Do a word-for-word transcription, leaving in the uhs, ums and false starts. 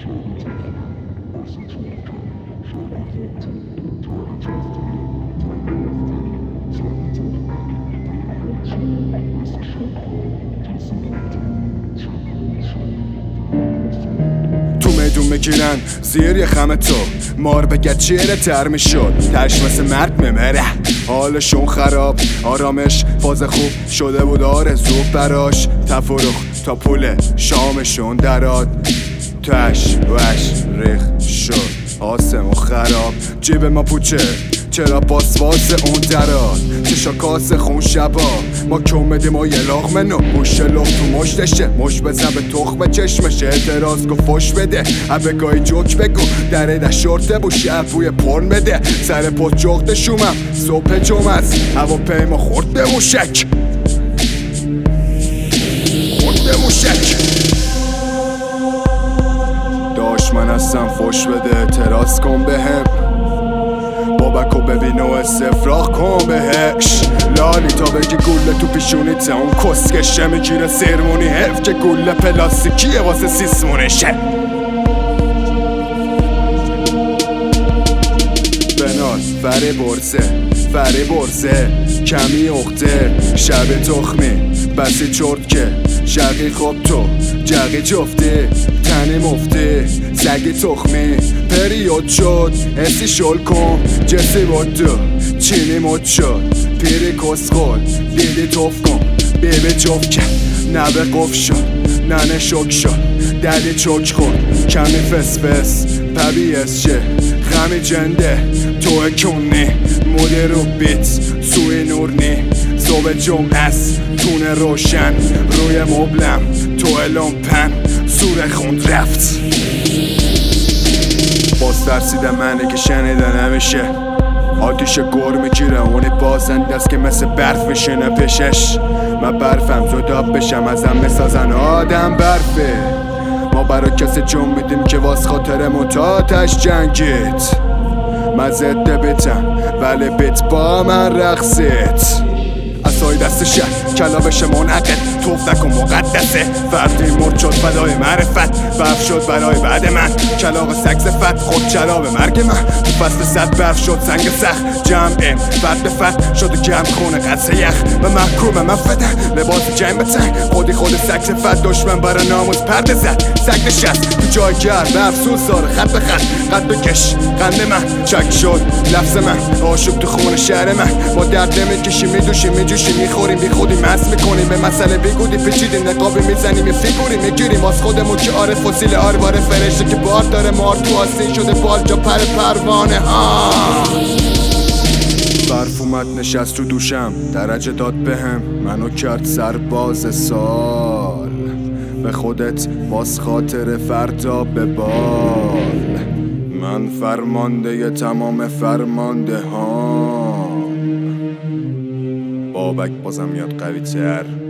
میدون میگیرن زیر یه خم تو مار بگه چیره تر میشد تش مثل مرد میمره حالشون خراب آرامش فاز خوب شده بود آرزو براش تفرخ تا پول شامشون دراد تش وش ریخ شد آسمون خراب جیب ما پوچه چرا پاسواز اون دراد چشا کاسه خون شبا ما کمدیم و یه لغمه نو بوش لغ تو مشتشه مش بزن به تخم چشمشه اعتراض گو فش بده عبگاهی جوک بگو دره ده شورته بوشه بوی پرن بده سر پت جغد شومم صبح جمعز هوا پیما خورد به موشک خورد به موشک داشت من هستم فش بده اعتراض کن به هم بابکو ببین و استفراغ کن بهش لالی تا بگی گوله تو پیشونیته اون کسکشه میگیره سیرمونی حف که گوله پلاستیکیه واسه سیسمونشه بناز فره برزه فره برزه کمی اخته شب تخمی بسی چرد که شقی خوب تو جقی جفته تنی مفته سگی تخمی پریود شد اسی شل کن جسی بود تو چینی مد شد پیری کس خود دیدی توف کن بیبی جفت کن نبه قف شد ننه شک شد دلی چک خود کمی فس فس پبیس شه خمی جنده توه کنی مودی رو بیت سوی نور نی صبح جمعه است تونه روشن روی مبلم توه لامپن سور خوند رفت باز ترسیدم منه که شنیده نمیشه آتیش گر میگیره اونی بازنده است که مثل برف میشینه پیشش من برفم زود آب بشم ازم میسازن آدم برفه ما برا کسی جون میدیم که واس خاطر متاتش جنگید من زده بیتم ولی بیت با من رقصید اصای دستشه کلابش منعقد توف نکن مقدسه فردی مرد شد فدای معرفت برف شد برای بعد من کلاغ سگ صفت خود چلاب مرگ من تو فصل صد برف شد سنگ سخت جمع فت به فت شد گرم خونه قصه یخ و محکوم من فتن لباس جنگ بتن خودی خود سگ صفت دشمن برای ناموز پرده زد سگ نشست تو جای گرد به افسون ساره خط به خط قد بکش قند من چک شد لفظ من آشوب تو خونه شهر من ما درد نمیکشیم میدوشیم میجوشیم میخوریم بی خودی مست میکنیم به مسئله بیگودی پیچیدیم نقابی میزنیم یه فیگوری میگیریم از خودمون که آره فسیل آرواره فرشته که بار داره مار تو آسین شده بال جا پر پروانه ها برف اومد نشست تو دوشم درجه داد بهم منو کرد سرباز سال به خودت باز خاطر فردا به بال من فرمانده ی تمام فرمانده ها بابک بازم میاد قوی تر